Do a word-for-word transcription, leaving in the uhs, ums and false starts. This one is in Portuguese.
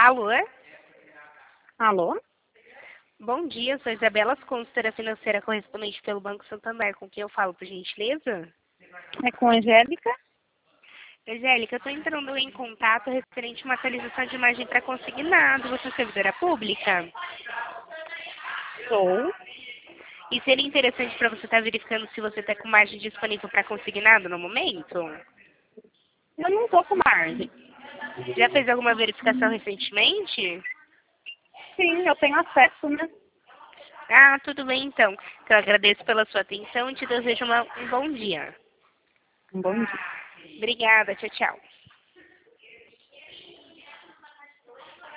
Alô? Alô? Bom dia, sou Isabela, consultora financeira correspondente pelo Banco Santander. Com quem eu falo, por gentileza? É com a Angélica? Angélica, eu estou entrando em contato referente a uma atualização de imagem para consignado. Você é servidora pública? Sou. E seria interessante para você estar verificando se você está com margem disponível para consignado no momento? Eu não tô com margem. Já fez alguma verificação recentemente? Sim, eu tenho acesso, né? Ah, tudo bem então. Eu agradeço pela sua atenção e te desejo uma- um bom dia. Um bom dia. Obrigada, tchau, tchau.